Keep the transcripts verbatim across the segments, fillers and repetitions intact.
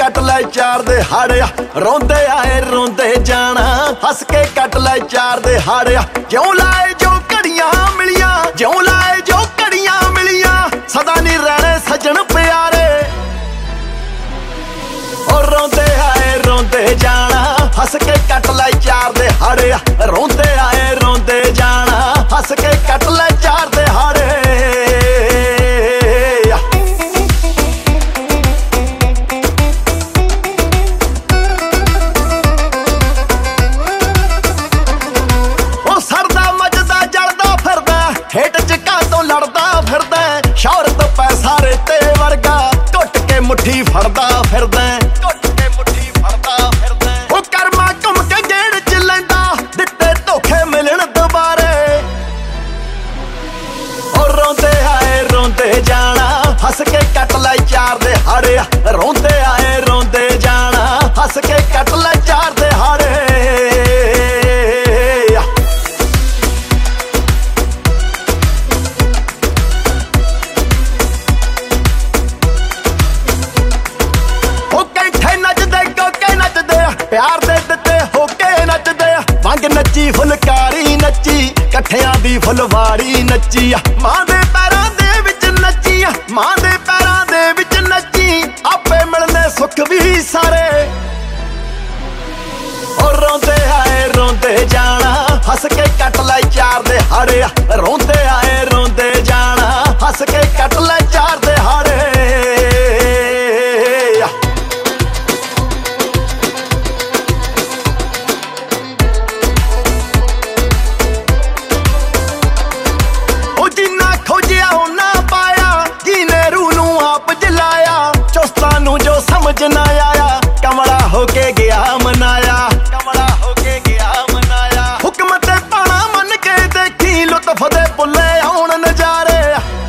ਕੱਟ ਲੈ ਚਾਰ ਦੇ ਹਾੜਿਆ ਰੋਂਦੇ ਆਏ ਰੋਂਦੇ ਜਾਣਾ ਹੱਸ ਕੇ ਕੱਟ ਲੈ ਚਾਰ ਦੇ ਹਾੜਿਆ ਜਿਉਂ ਲਾਏ ਜੋ ਘੜੀਆਂ ਮਿਲੀਆਂ ਜਿਉਂ ਲਾਏ ਜੋ ਘੜੀਆਂ ਮਿਲੀਆਂ ਸਦਾ ਨਹੀਂ ਰਹਿਣੇ ਸੱਜਣ ਪਿਆਰੇ ਉਹ ਰੋਂਦੇ ਆਏ ਰੋਂਦੇ ਜਾਣਾ ਹੱਸ ਕੇ ਕੱਟ ਲੈ ਚਾਰ ਦੇ ਹਾੜਿਆ ਰੋਂਦੇ ਆਏ ਰੋਂਦੇ ਜਾਣਾ ਹੱਸ ਕੇ ਕੱਟ ਲੈ ਚਾਰ ਦੇ ਹਾੜੇ ਹੇਠ ਚਿੱਕਾ ਤੋਂ ਲੜਦਾ ਫਿਰਦਾ ਸ਼ੌਹਰਤ ਪੈਸਾ ਰੇਤੇ ਵਰਗਾ ਟੁੱਟ ਕੇ ਮੁੱਠੀ ਫੜਦਾ ਫਿਰਦਾ ਟੁੱਟ ਕੇ ਮੁੱਠੀ ਫੜਦਾ ਫਿਰਦਾ ਉਹ ਕਰਮਾ ਘੁੰਮ ਕੇ ਗੇੜ ਚ ਲੈਂਦਾ ਦਿੱਤੇ ਧੋਖੇ ਮਿਲਣ ਦੁਬਾਰੇ ਉਹ ਰੋਂਦੇ ਆਏ ਰੋਂਦੇ ਜਾਣਾ ਹੱਸ ਕੇ ਕੱਟ ਲੈ ਚਾਰ ਦੇ ਹਾੜਿਆ ਰੋਂਦੇ ਆਏ ਰੋਂਦੇ ਜਾਣਾ ਹੱਸ ਕੇ ਕੱਟ ਲੈ ਚਾਰ ਦੇ ਹਾੜੇ ਪਿਆਰ ਦੇ ਦਿੱਤੇ ਹੋ ਕੇ ਨੱਚਦੇ ਵੰਗ ਨੱਚੀ ਫੁਲਕਾਰੀ ਨੱਚੀ ਇਕੱਠਿਆਂ ਦੀ ਫੁਲਵਾੜੀ ਨੱਚੀ ਮਾਂ ਦੇ ਪੈਰਾਂ ਦੇ ਵਿੱਚ ਨੱਚੀ ਮਾਂ ਦੇ ਪੈਰਾਂ ਦੇ ਵਿੱਚ ਨੱਚੀ ਆਪੇ ਮਿਲਨੇ ਸੁੱਖ ਵੀ ਸਾਰੇ ਉਹ ਰੋਂਦੇ ਆਏ ਰੋਂਦੇ ਜਾਣਾ ਹੱਸ ਕੇ ਕੱਟ ਲੈ ਚਾਰ ਦੇ ਹਾੜੇ ਰੋਂਦੇ ਆਏ ਰੋਂਦੇ ਜਾਣਾ ਹੱਸ ਕੇ ਕੱਟ ਲੈ ਚਾਰ ਦੇ ਹਾੜੇ ਸਮਝ ਨਾ ਆਇਆ ਕਮਲਾ ਹੋ ਕੇ ਗਿਆ ਮਨਾਇਆ ਕਮਲਾ ਹੋ ਕੇ ਗਿਆ ਮਨਾਇਆ ਹੁਕਮ ਤੇ ਪਾਣਾ ਮੰਨ ਕੇ ਦੇਖੀ ਲੁਤਫ ਦੇ ਪੁੱਲੇ ਆਉਣ ਨਜ਼ਾਰੇ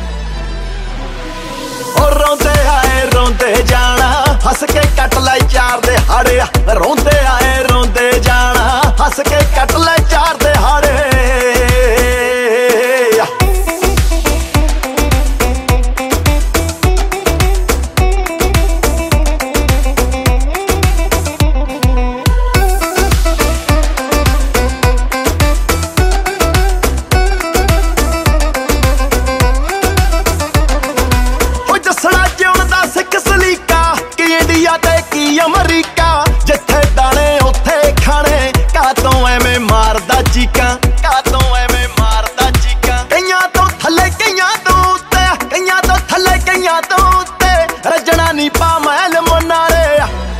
ਉਹ ਰੋਂਦੇ ਆਏ ਰੋਂਦੇ ਜਾਣਾ ਹੱਸ ਕੇ ਕੱਟ ਲੈ ਚਾਰ ਦੇ ਹਾੜਿਆ ਰੋਂਦੇ ਆਏ ਰੋਂਦੇ ਜਾਣਾ ਹੱਸ ਕੇ ਕੱਟ ਲੈ ਚਾਰ ਦੇ ਹਾੜੇ ਅਮਰੀਕਾ ਜਿੱਥੇ ਦਾਣੇ ਉੱਥੇ ਖਾਣੇ ਕਾਤੋਂ ਐਵੇਂ ਮਾਰਦਾ ਚੀਕਾਂ ਕਾਤੋਂ ਐਵੇਂ ਮਾਰਦਾ ਚੀਕਾਂ ਕਈਆਂ ਤੋਂ ਥੱਲੇ ਕਈਆਂ ਤੋਂ ਉੱਤੇ ਕਈਆਂ ਤੋਂ ਥੱਲੇ ਕਈਆਂ ਤੋਂ ਉੱਤੇ ਰੱਜਣਾ ਨੀ ਪਾ ਮਹਿਲ ਮੁਨਾਰੇ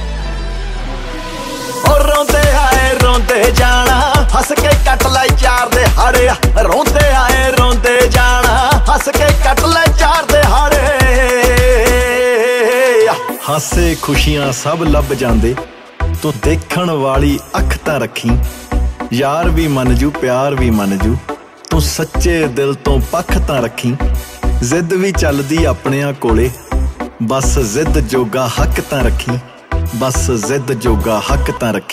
ਉਹ ਰੋਂਦੇ ਆਏ ਰੋਂਦੇ ਜਾਣਾ ਹੱਸ ਕੇ ਕੱਟ ਲੈ ਚਾਰ ਦੇ ਹਾੜਿਆ ਰੋਂਦੇ ਆਏ ਰੋਂਦੇ ਜਾਣਾ ਹੱਸ ਕੇ ਕੱਟ ਲੈ ਚਾਰ ਦੇ ਹਾੜੇ ਹਾਸੇ ਖੁਸ਼ੀਆਂ ਸਭ ਲੱਭ ਜਾਂਦੇ ਤੂੰ ਦੇਖਣ ਵਾਲੀ ਅੱਖ ਤਾਂ ਰੱਖੀ ਯਾਰ ਵੀ ਮੰਨ ਜੂ ਪਿਆਰ ਵੀ ਮੰਨ ਜੂ ਤੂੰ ਸੱਚੇ ਦਿਲ ਤੋਂ ਪੱਖ ਤਾਂ ਰੱਖੀ ਜ਼ਿੱਦ ਵੀ ਚੱਲਦੀ ਆਪਣਿਆਂ ਕੋਲੇ ਬਸ ਜ਼ਿੱਦ ਜੋਗਾ ਹੱਕ ਤਾਂ ਰੱਖੀ ਬਸ ਜ਼ਿੱਦ ਜੋਗਾ ਹੱਕ ਤਾਂ ਰੱਖੀ